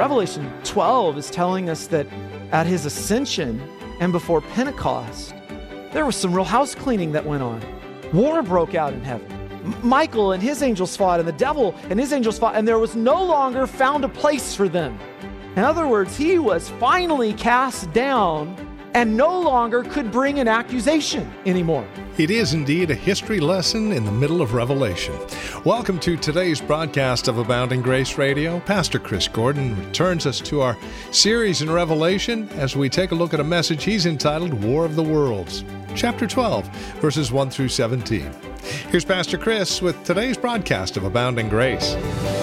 Revelation 12 is telling us that at his ascension and before Pentecost, there was some real house cleaning that went on. War broke out in heaven. Michael and his angels fought, and the devil and his angels fought, and there was no longer found a place for them. In other words, he was finally cast down and no longer could bring an accusation anymore. It is indeed a history lesson in the middle of Revelation. Welcome to today's broadcast of Abounding Grace Radio. Pastor Chris Gordon returns us to our series in Revelation as we take a look at a message he's entitled War of the Worlds, chapter 12, verses 1 through 17. Here's Pastor Chris with today's broadcast of Abounding Grace.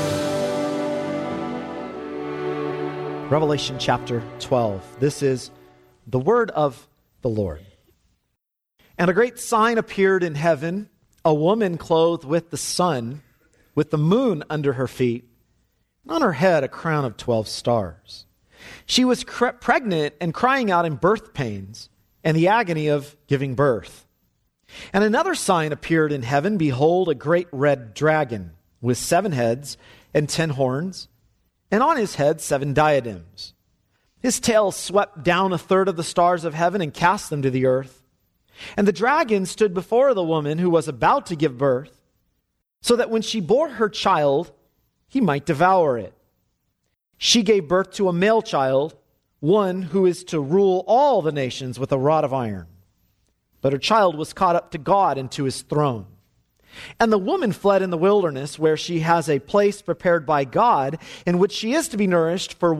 Revelation chapter 12. This is the word of the Lord. And a great sign appeared in heaven, a woman clothed with the sun, with the moon under her feet, and on her head a crown of 12 stars. She was pregnant and crying out in birth pains and the agony of giving birth. And another sign appeared in heaven, behold, a great red dragon with 7 heads and 10 horns, and on his head 7 diadems. His tail swept down a third of the stars of heaven and cast them to the earth. And the dragon stood before the woman who was about to give birth, so that when she bore her child, he might devour it. She gave birth to a male child, one who is to rule all the nations with a rod of iron. But her child was caught up to God and to his throne. And the woman fled in the wilderness, where she has a place prepared by God, in which she is to be nourished for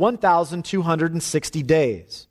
1,260 days.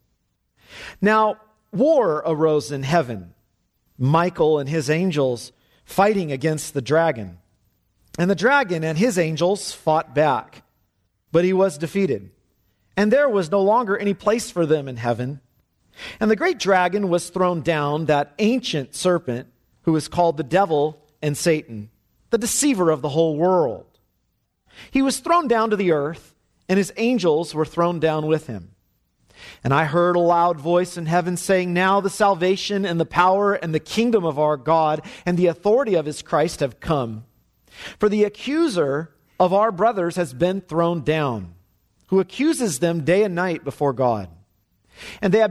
Now, war arose in heaven, Michael and his angels fighting against the dragon. And the dragon and his angels fought back, but he was defeated. And there was no longer any place for them in heaven. And the great dragon was thrown down, that ancient serpent, who is called the devil and Satan, the deceiver of the whole world. He was thrown down to the earth, and his angels were thrown down with him. And I heard a loud voice in heaven saying, now the salvation and the power and the kingdom of our God and the authority of his Christ have come. For the accuser of our brothers has been thrown down, who accuses them day and night before God. And they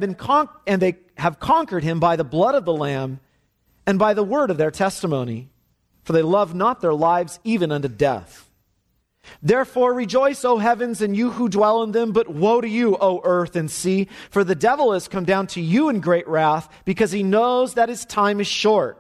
have conquered him by the blood of the Lamb and by the word of their testimony, for they love not their lives even unto death. Therefore rejoice, O heavens, and you who dwell in them, but woe to you, O earth and sea, for the devil has come down to you in great wrath, because he knows that his time is short.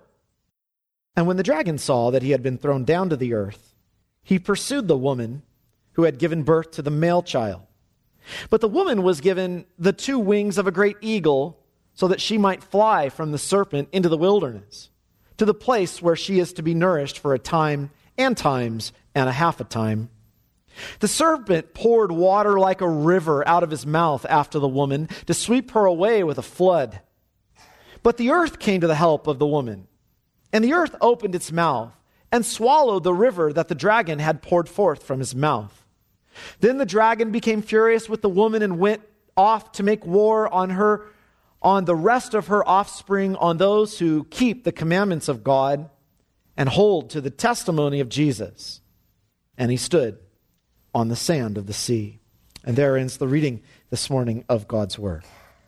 And when the dragon saw that he had been thrown down to the earth, he pursued the woman who had given birth to the male child. But the woman was given the 2 wings of a great eagle, so that she might fly from the serpent into the wilderness, to the place where she is to be nourished for a time and times and a half a time. The serpent poured water like a river out of his mouth after the woman, to sweep her away with a flood. But the earth came to the help of the woman, and the earth opened its mouth and swallowed the river that the dragon had poured forth from his mouth. Then the dragon became furious with the woman and went off to make war on the rest of her offspring, on those who keep the commandments of God and hold to the testimony of Jesus. And he stood on the sand of the sea. And there ends the reading this morning of God's Word.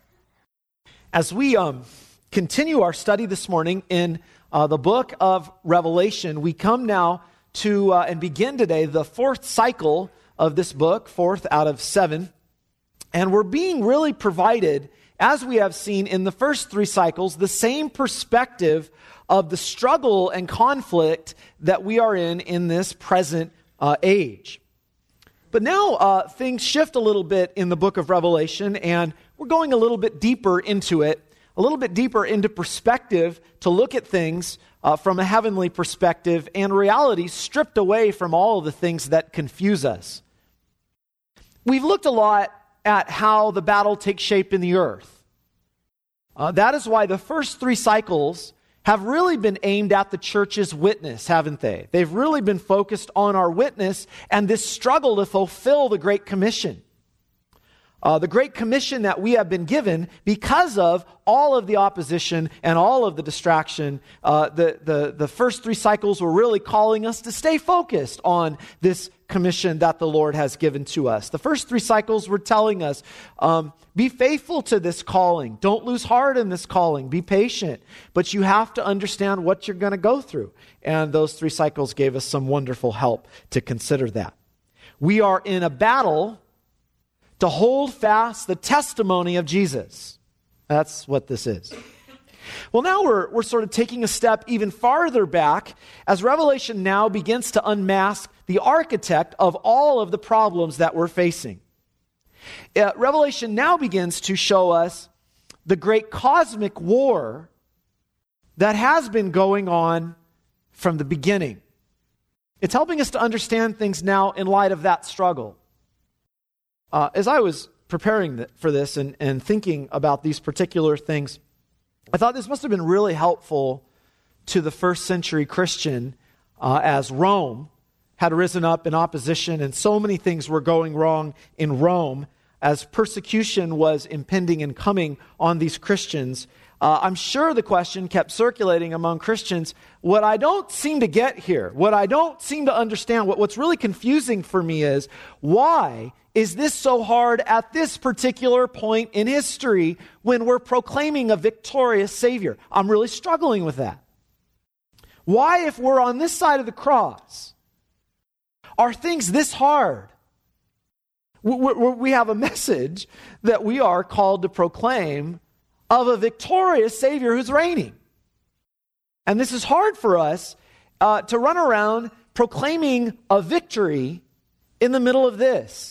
As we continue our study this morning in the book of Revelation, we come now to and begin today the 4th cycle of this book, 4th out of 7. And we're being really provided, as we have seen in the first 3 cycles, the same perspective of the struggle and conflict that we are in this present age. But now things shift a little bit in the book of Revelation, and we're going a little bit deeper into it, a little bit deeper into perspective to look at things from a heavenly perspective and reality stripped away from all of the things that confuse us. We've looked a lot at how the battle takes shape in the earth. That is why the first 3 cycles have really been aimed at the church's witness, haven't they? They've really been focused on our witness and this struggle to fulfill the Great Commission. The Great Commission that we have been given because of all of the opposition and all of the distraction. The first 3 cycles were really calling us to stay focused on this commission that the Lord has given to us. The first 3 cycles were telling us, be faithful to this calling. Don't lose heart in this calling. Be patient. But you have to understand what you're going to go through. And those 3 cycles gave us some wonderful help to consider that. We are in a battle to hold fast the testimony of Jesus. That's what this is. Well, now we're sort of taking a step even farther back as Revelation now begins to unmask the architect of all of the problems that we're facing. Revelation now begins to show us the great cosmic war that has been going on from the beginning. It's helping us to understand things now in light of that struggle. As I was preparing for this and thinking about these particular things, I thought this must have been really helpful to the first century Christian as Rome had risen up in opposition and so many things were going wrong in Rome as persecution was impending and coming on these Christians. I'm sure the question kept circulating among Christians, what I don't seem to get here, what I don't seem to understand, what's really confusing for me is, why is this so hard at this particular point in history when we're proclaiming a victorious Savior? I'm really struggling with that. Why, if we're on this side of the cross, are things this hard? We have a message that we are called to proclaim of a victorious Savior who's reigning. And this is hard for us to run around proclaiming a victory in the middle of this.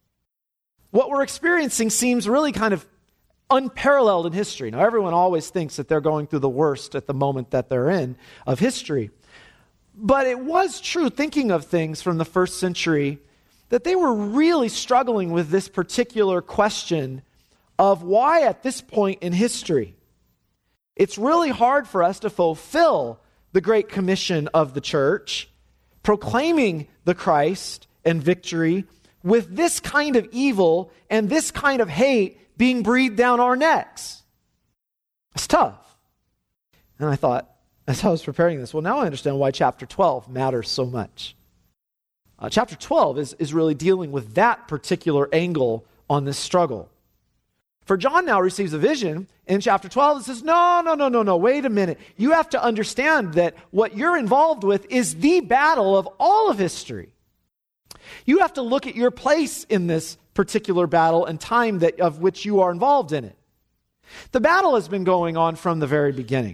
What we're experiencing seems really kind of unparalleled in history. Now, everyone always thinks that they're going through the worst at the moment that they're in of history. But it was true, thinking of things from the first century, that they were really struggling with this particular question of why at this point in history it's really hard for us to fulfill the Great Commission of the church, proclaiming the Christ and victory, with this kind of evil and this kind of hate being breathed down our necks. It's tough. And I thought, as I was preparing this, well, now I understand why chapter 12 matters so much. Chapter 12 is really dealing with that particular angle on this struggle. For John now receives a vision in chapter 12 and says, no, wait a minute. You have to understand that what you're involved with is the battle of all of history. You have to look at your place in this particular battle and time of which you are involved in it. The battle has been going on from the very beginning.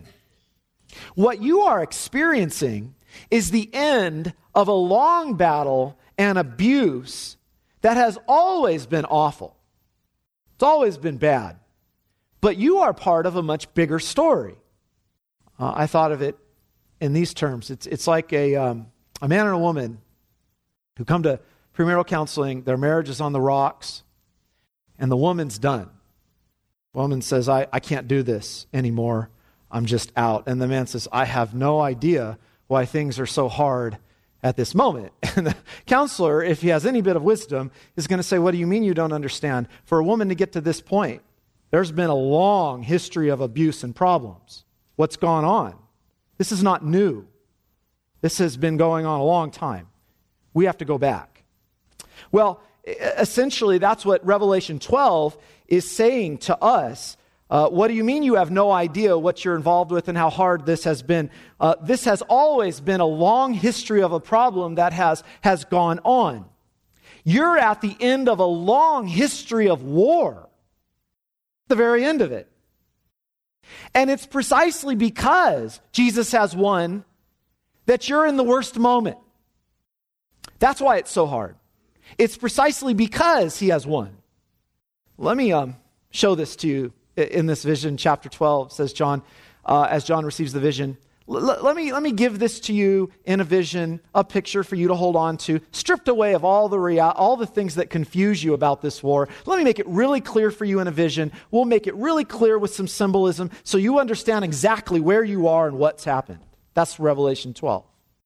What you are experiencing is the end of a long battle and abuse that has always been awful. It's always been bad. But you are part of a much bigger story. I thought of it in these terms. It's like a man and a woman who come to premarital counseling. Their marriage is on the rocks, and the woman's done. The woman says, I can't do this anymore. I'm just out. And the man says, I have no idea why things are so hard at this moment. And the counselor, if he has any bit of wisdom, is going to say, what do you mean you don't understand? For a woman to get to this point, there's been a long history of abuse and problems. What's gone on? This is not new. This has been going on a long time. We have to go back. Well, essentially, that's what Revelation 12 is saying to us. What do you mean you have no idea what you're involved with and how hard this has been? This has always been a long history of a problem that has gone on. You're at the end of a long history of war, the very end of it. And it's precisely because Jesus has won that you're in the worst moment. That's why it's so hard. It's precisely because he has won. Let me show this to you in this vision. Chapter 12 says John, as John receives the vision, let me give this to you in a vision, a picture for you to hold on to, stripped away of all the things that confuse you about this war. Let me make it really clear for you in a vision. We'll make it really clear with some symbolism so you understand exactly where you are and what's happened. That's Revelation 12.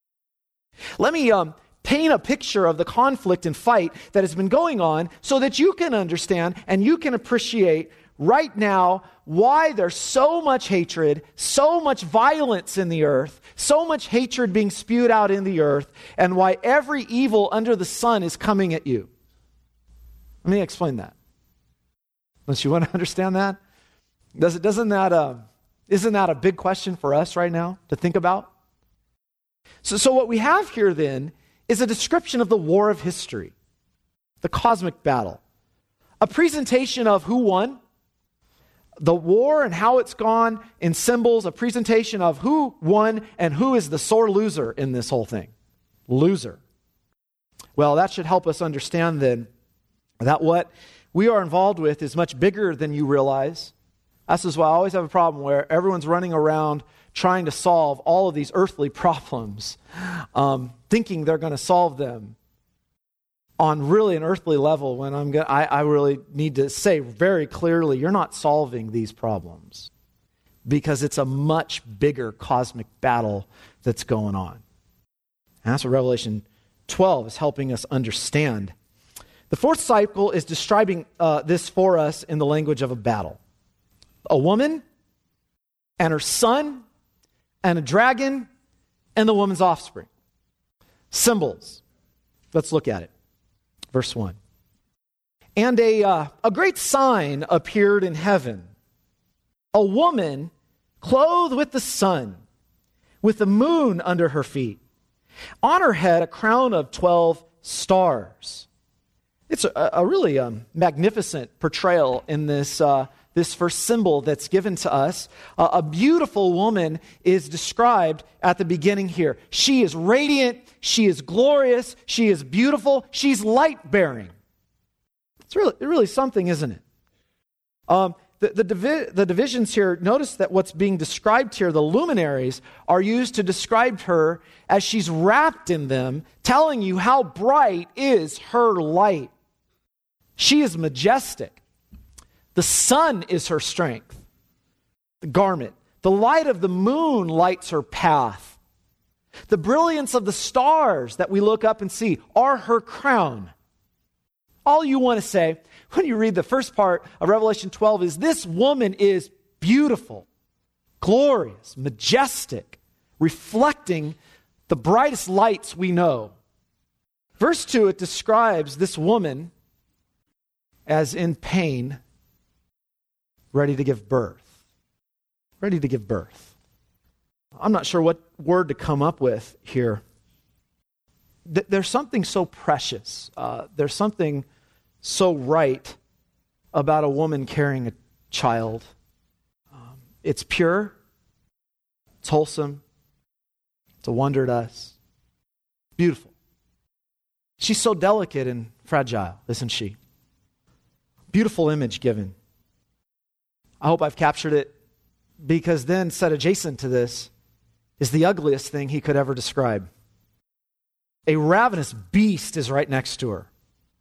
Let me paint a picture of the conflict and fight that has been going on so that you can understand and you can appreciate right now why there's so much hatred, so much violence in the earth, so much hatred being spewed out in the earth, and why every evil under the sun is coming at you. Let me explain that. Don't you want to understand that? Isn't that a big question for us right now to think about? So what we have here then is a description of the war of history, the cosmic battle, a presentation of who won, the war and how it's gone in symbols, a presentation of who won and who is the sore loser in this whole thing. Loser. Well, that should help us understand then that what we are involved with is much bigger than you realize. This is why I always have a problem where everyone's running around trying to solve all of these earthly problems, thinking they're going to solve them on really an earthly level, when I really need to say very clearly, you're not solving these problems, because it's a much bigger cosmic battle that's going on. And that's what Revelation 12 is helping us understand. The fourth cycle is describing this for us in the language of a battle. A woman and her son and a dragon and the woman's offspring. Symbols. Let's look at it. Verse 1. And a great sign appeared in heaven. A woman clothed with the sun, with the moon under her feet. On her head a crown of 12 stars. It's a really magnificent portrayal in this first symbol that's given to us. A beautiful woman is described at the beginning here. She is radiant, she is glorious, she is beautiful, she's light-bearing. It's really something, isn't it? The divisions here, notice that what's being described here, the luminaries, are used to describe her as she's wrapped in them, telling you how bright is her light. She is majestic. The sun is her strength, the garment. The light of the moon lights her path. The brilliance of the stars that we look up and see are her crown. All you want to say when you read the first part of Revelation 12 is this woman is beautiful, glorious, majestic, reflecting the brightest lights we know. Verse 2, it describes this woman as in pain, ready to give birth. Ready to give birth. I'm not sure what word to come up with here. There's something so precious. There's something so right about a woman carrying a child. It's pure. It's wholesome. It's a wonder to us. Beautiful. She's so delicate and fragile, isn't she? Beautiful image given. I hope I've captured it, because then set adjacent to this is the ugliest thing he could ever describe. A ravenous beast is right next to her.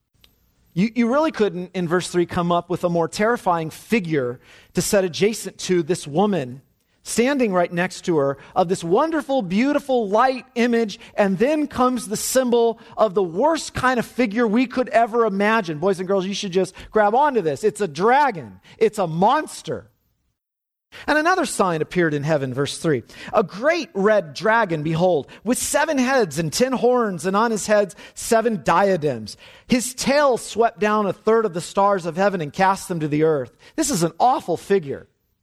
You really couldn't, in verse 3, come up with a more terrifying figure to set adjacent to this woman standing right next to her, of this wonderful, beautiful light image, and then comes the symbol of the worst kind of figure we could ever imagine. Boys and girls, you should just grab onto this. It's a dragon. It's a monster. And another sign appeared in heaven, verse 3. A great red dragon, behold, with 7 heads and 10 horns, and on his heads 7 diadems. His tail swept down a third of the stars of heaven and cast them to the earth. This is an awful figure.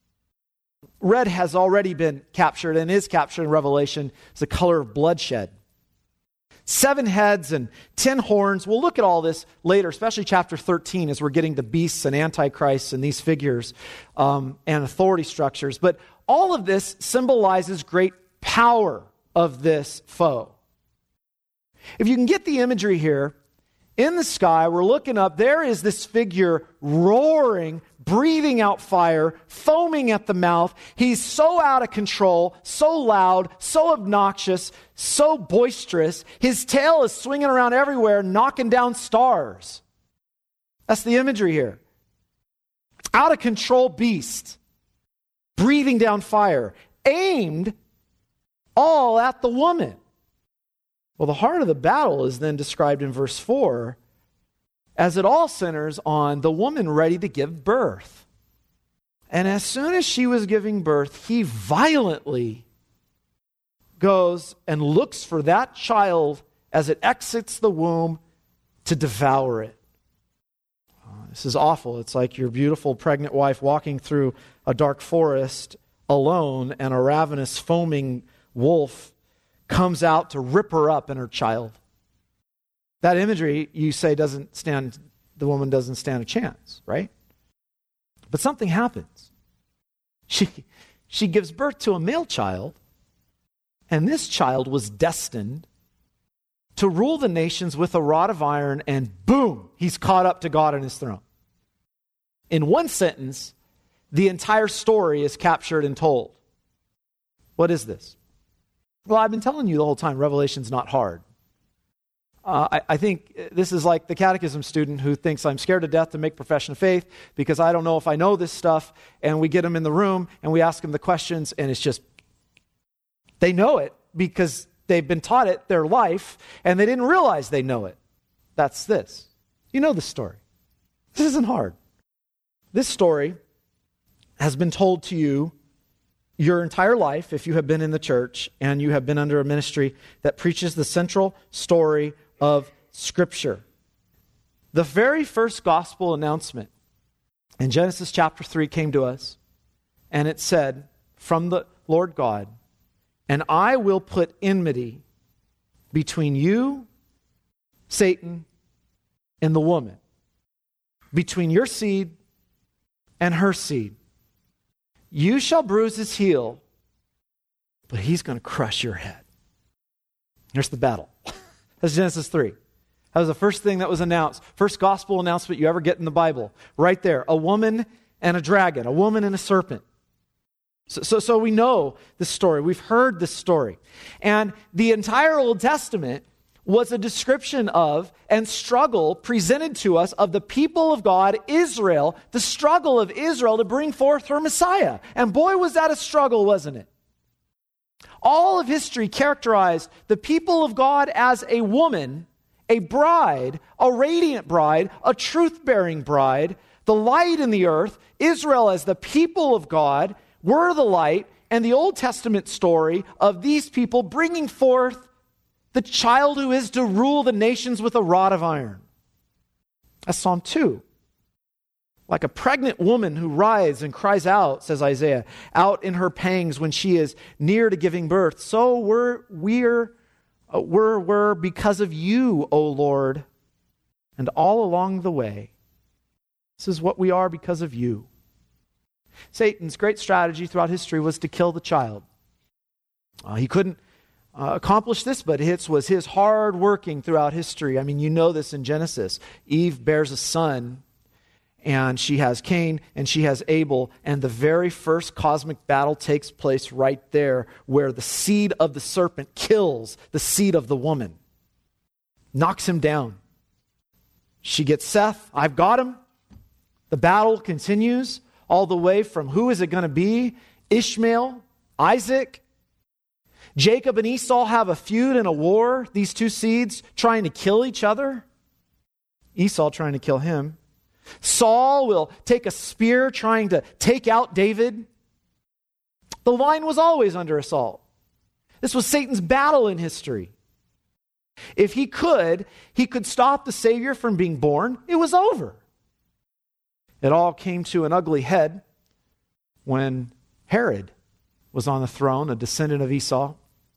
Red has already been captured and is captured in Revelation as the color of bloodshed. 7 heads and 10 horns. We'll look at all this later, especially chapter 13, as we're getting to beasts and antichrists and these figures and authority structures. But all of this symbolizes great power of this foe. If you can get the imagery here, in the sky, we're looking up, there is this figure roaring, breathing out fire, foaming at the mouth. He's so out of control, so loud, so obnoxious, so boisterous. His tail is swinging around everywhere, knocking down stars. That's the imagery here. Out of control beast, breathing down fire, aimed all at the woman. Well, the heart of the battle is then described in verse 4 as it all centers on the woman ready to give birth. And as soon as she was giving birth, he violently goes and looks for that child as it exits the womb to devour it. This is awful. It's like your beautiful pregnant wife walking through a dark forest alone, and a ravenous, foaming wolf comes out to rip her up and her child. That imagery, you say, the woman doesn't stand a chance, right? But something happens. She gives birth to a male child, and this child was destined to rule the nations with a rod of iron, and boom, he's caught up to God on his throne. In one sentence, the entire story is captured and told. What is this? Well, I've been telling you the whole time, Revelation's not hard. I think this is like the catechism student who thinks I'm scared to death to make profession of faith because I don't know if I know this stuff, and we get them in the room and we ask them the questions, and it's just, they know it because they've been taught it their life, and they didn't realize they know it. That's this. You know the story. This isn't hard. This story has been told to you your entire life if you have been in the church and you have been under a ministry that preaches the central story of Scripture. The very first gospel announcement in Genesis chapter 3 came to us, and it said, from the Lord God, "And I will put enmity between you, Satan, and the woman, between your seed and her seed. You shall bruise his heel, but he's going to crush your head." Here's the battle. That's Genesis 3. That was the first thing that was announced. First gospel announcement you ever get in the Bible. Right there. A woman and a dragon. A woman and a serpent. So we know this story. We've heard this story. And the entire Old Testament was a description of and struggle presented to us of the people of God, Israel, the struggle of Israel to bring forth her Messiah. And boy, was that a struggle, wasn't it? All of history characterized the people of God as a woman, a bride, a radiant bride, a truth-bearing bride, the light in the earth. Israel as the people of God were the light, and the Old Testament story of these people bringing forth the child who is to rule the nations with a rod of iron. That's Psalm 2. Like a pregnant woman who writhes and cries out, says Isaiah, out in her pangs when she is near to giving birth. So we're because of you, O Lord, and all along the way. This is what we are because of you. Satan's great strategy throughout history was to kill the child. He couldn't accomplish this, but it was his hard working throughout history. I mean, you know this in Genesis. Eve bears a son, and she has Cain, and she has Abel, and the very first cosmic battle takes place right there, where the seed of the serpent kills the seed of the woman, knocks him down. She gets Seth. I've got him. The battle continues all the way from who is it going to be? Ishmael, Isaac. Jacob and Esau have a feud and a war, these two seeds trying to kill each other. Esau trying to kill him. Saul will take a spear trying to take out David. The line was always under assault. This was Satan's battle in history. If he could stop the Savior from being born. It was over. It all came to an ugly head when Herod was on the throne, a descendant of Esau,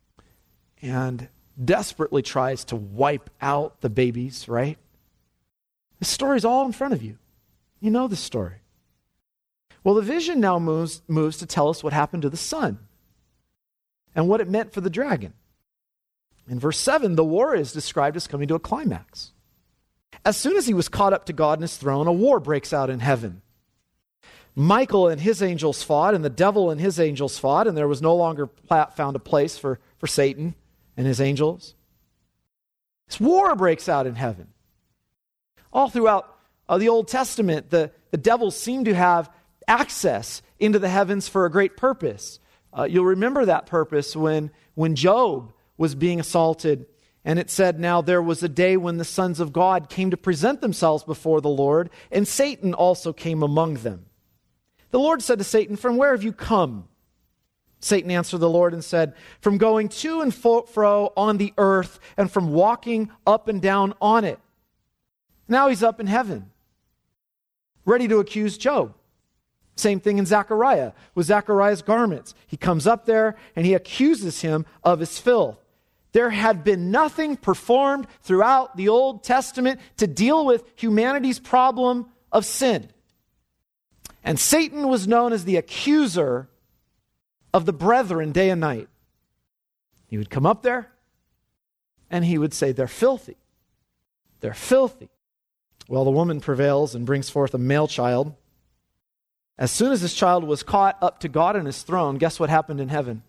and desperately tries to wipe out the babies, right? The story's all in front of you. You know the story. Well, the vision now moves to tell us what happened to the son and what it meant for the dragon. In verse 7, the war is described as coming to a climax. As soon as he was caught up to God in his throne, a war breaks out in heaven. Michael and his angels fought, and the devil and his angels fought, and there was no longer found a place for Satan and his angels. This war breaks out in heaven. All throughout the Old Testament, the devils seem to have access into the heavens for a great purpose. You'll remember that purpose when Job was being assaulted, and it said, now there was a day when the sons of God came to present themselves before the Lord, and Satan also came among them. The Lord said to Satan, "From where have you come?" Satan answered the Lord and said, "From going to and fro on the earth and from walking up and down on it." Now he's up in heaven, ready to accuse Job. Same thing in Zechariah with Zechariah's garments. He comes up there and he accuses him of his filth. There had been nothing performed throughout the Old Testament to deal with humanity's problem of sin. And Satan was known as the accuser of the brethren day and night. He would come up there and he would say, "They're filthy. They're filthy." Well, the woman prevails and brings forth a male child. As soon as this child was caught up to God and his throne, guess what happened in heaven?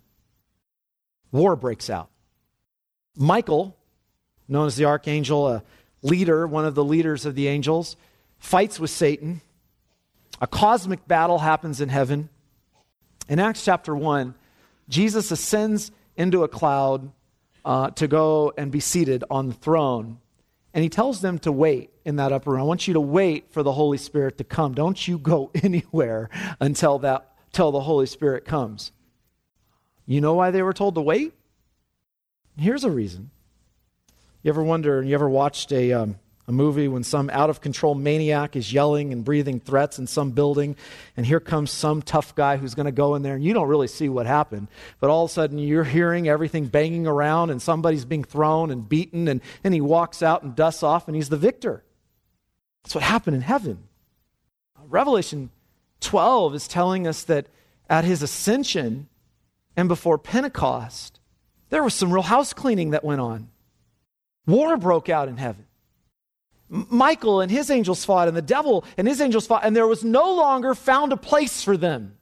War breaks out. Michael, known as the archangel, a leader, one of the leaders of the angels, fights with Satan. A cosmic battle happens in heaven. In Acts chapter 1, Jesus ascends into a cloud to go and be seated on the throne. And he tells them to wait in that upper room. I want you to wait for the Holy Spirit to come. Don't you go anywhere until the Holy Spirit comes. You know why they were told to wait? Here's a reason. You ever wonder, you ever watched a movie when some out-of-control maniac is yelling and breathing threats in some building, and here comes some tough guy who's going to go in there, and you don't really see what happened, but all of a sudden you're hearing everything banging around, and somebody's being thrown and beaten, and then he walks out and dusts off, and he's the victor. That's what happened in heaven. Revelation 12 is telling us that at his ascension and before Pentecost, there was some real house cleaning that went on. War broke out in heaven. Michael and his angels fought, and the devil and his angels fought, and there was no longer found a place for them.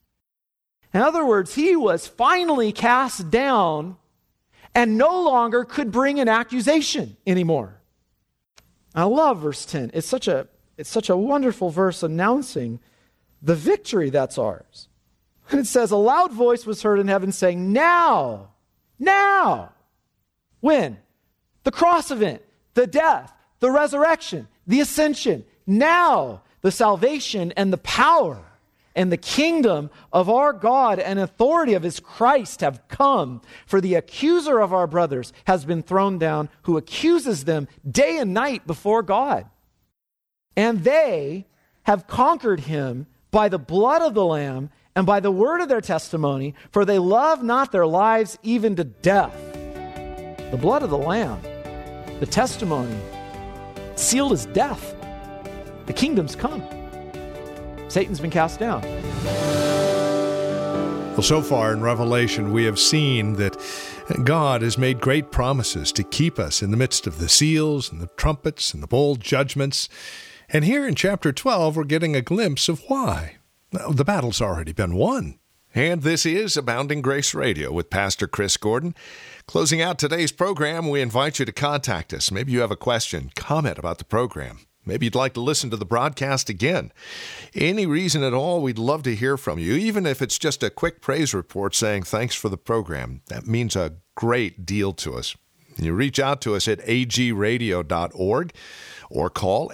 In other words, he was finally cast down and no longer could bring an accusation anymore. I love verse 10. It's such a wonderful verse announcing the victory that's ours. And it says, "A loud voice was heard in heaven saying, now. When? The cross event, the death, the resurrection, the ascension. Now the salvation and the power and the kingdom of our God and authority of his Christ have come. For the accuser of our brothers has been thrown down, who accuses them day and night before God. And they have conquered him by the blood of the Lamb and by the word of their testimony, for they love not their lives even to death." The blood of the Lamb, the testimony, sealed as death. The kingdom's come. Satan's been cast down. Well, so far in Revelation, we have seen that God has made great promises to keep us in the midst of the seals and the trumpets and the bold judgments. And here in chapter 12, we're getting a glimpse of why. The battle's already been won. And this is Abounding Grace Radio with Pastor Chris Gordon. Closing out today's program, we invite you to contact us. Maybe you have a question, comment about the program. Maybe you'd like to listen to the broadcast again. Any reason at all, we'd love to hear from you, even if it's just a quick praise report saying thanks for the program. That means a great deal to us. You reach out to us at agradio.org or call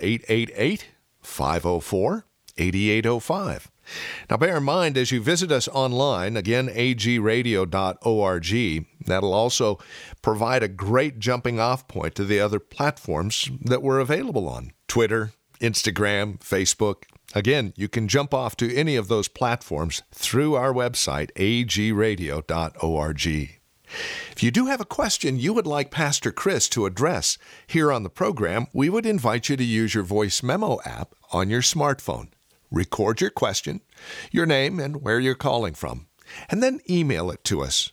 888-504-8805. Now, bear in mind, as you visit us online, again, agradio.org, that'll also provide a great jumping-off point to the other platforms that we're available on. Twitter, Instagram, Facebook. Again, you can jump off to any of those platforms through our website, agradio.org. If you do have a question you would like Pastor Chris to address here on the program, we would invite you to use your voice memo app on your smartphone. Record your question, your name, and where you're calling from, and then email it to us,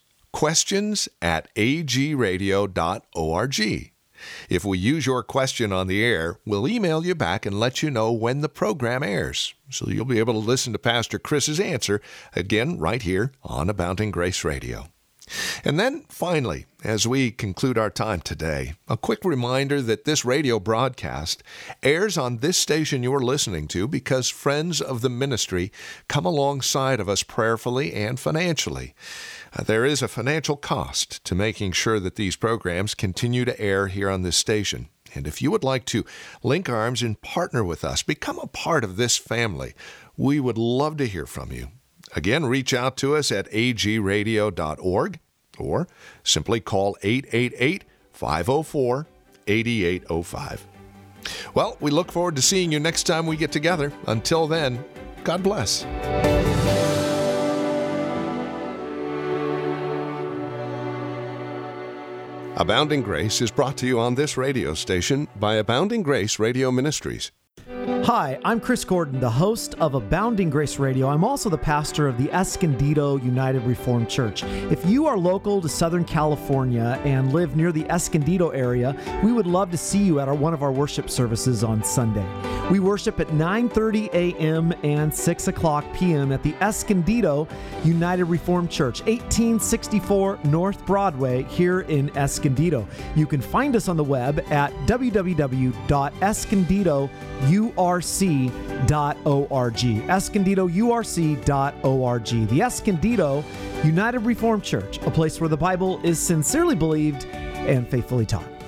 questions@agradio.org. If we use your question on the air, we'll email you back and let you know when the program airs, so you'll be able to listen to Pastor Chris's answer again right here on Abounding Grace Radio. And then, finally, as we conclude our time today, a quick reminder that this radio broadcast airs on this station you're listening to because friends of the ministry come alongside of us prayerfully and financially. There is a financial cost to making sure that these programs continue to air here on this station. And if you would like to link arms and partner with us, become a part of this family, we would love to hear from you. Again, reach out to us at agradio.org or simply call 888-504-8805. Well, we look forward to seeing you next time we get together. Until then, God bless. Abounding Grace is brought to you on this radio station by Abounding Grace Radio Ministries. Hi, I'm Chris Gordon, the host of Abounding Grace Radio. I'm also the pastor of the Escondido United Reformed Church. If you are local to Southern California and live near the Escondido area, we would love to see you at one of our worship services on Sunday. We worship at 9:30 a.m. and 6 o'clock p.m. at the Escondido United Reformed Church, 1864 North Broadway here in Escondido. You can find us on the web at www.escondidourc.org, escondidourc.org. The Escondido United Reformed Church, a place where the Bible is sincerely believed and faithfully taught.